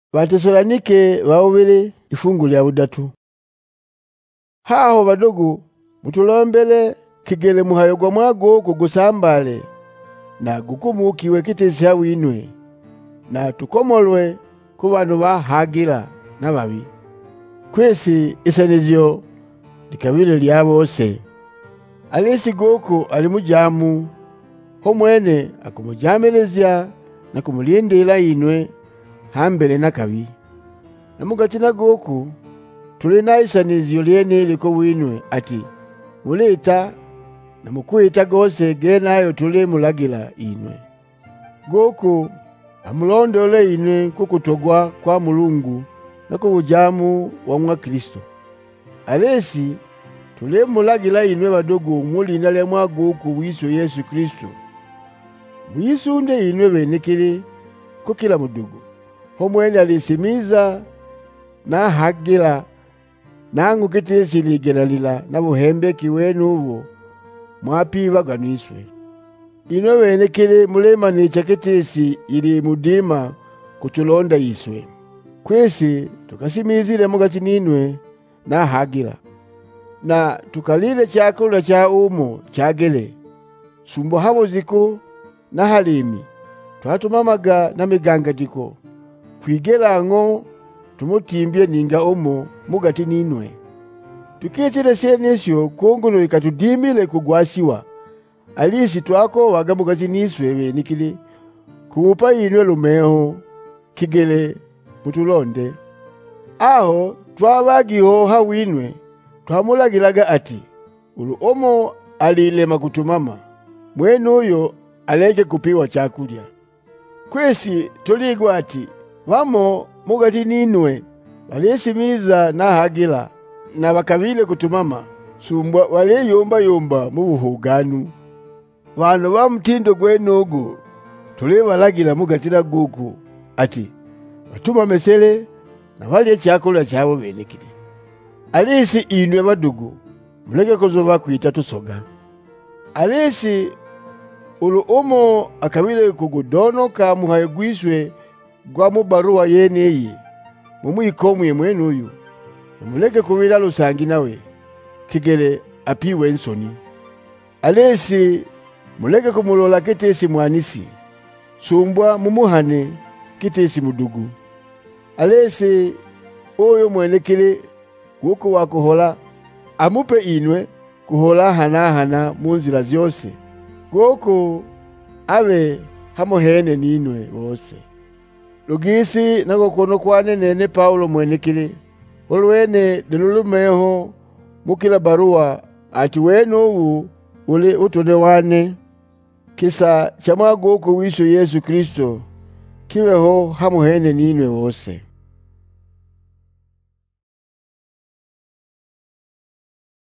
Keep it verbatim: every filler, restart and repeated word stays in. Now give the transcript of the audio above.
Batesalonike bawubili ifungu lya budatu. Haho badogo mutulombele kigele muhayo gwa mwago kugusambale na gukumukiwe kitesi hawinwe na tukomolwe ku bantu bahagira n'ababi. Kwesi isanizyo likabile lya bose. Alisi goko ali mujamu ho mwene akumujamelezya na kumulindira inwe hambele nakabi. Namugati na goku tuli na isanizyo lyene liko winwe ati muleta na mukwita gose genayo tuli mulagila inwe. Goku amulondole inwe kukutogwa kwa Mulungu na kubujamu wa mwa Kristo. Alesi tuli mulagila inwe badogo muli nale mwa goku wiso Yesu Kristo. Muyisunde inwe benekele kukila mudogo. Homwene alisimiza na hagila nangu kitesi ligelalila na buhembeki wenu ubo mwapiba ganwiswe. Inwe benekele mulema nica kitesi ili mudima kutulonda iswe. Kwesi tukasimizile mugati ninwe na hagila na tukalile chakula cha umo chagele sumbo habo ziko na halimi twatumamaga na migangatiko kwigela ngo tumutimbye ninga omo mugati ninwe. Tukitile senesyo kongono ikatudimile kugwasiwa. Alisi twako waga mugati niswe benikili kumupa inwe lumeho kigele mutulonde. Aho twabagiho hawinwe twamulagilaga ati ulu omo alilema kutumama mwenu uyo aleke kupiwa chakulya. Kwesi tuligwa ati wamo mugati ninwe walisimiza na hagila na bakabile kutumama sumbwa wale yomba yomba mu buhuganu. Wano ba mutindo gwenogo tuli balagila mugati na guku ati batuma mesele na wali chakula chabo benekile. Alisi inwe badugu muleke kuzoba kwita tusoga. Alisi ulu omo akabile kugudono ka muhayo gwiswe gwa mubaruwa yeneyi mumuyikomwe mwenu uyu muleke kubira lusangi nawe kigele apiwe nsoni. Alesi muleke kumulola kitesi mwanisi sumbwa mumuhane kitesi mudugu. Alesi oyo mwenekele guko wakuhola amupe inwe kuhola hana hana munzira zyose goko abe hamuhene ninwe bose. Lugisi nako kono kwane nene Paulo mwenekile olwene delulumeho mukila baruwa ati weno u ule utone wane kisa chamwago ko wiso Yesu Kristo kiweho hamuhene ninwe bose.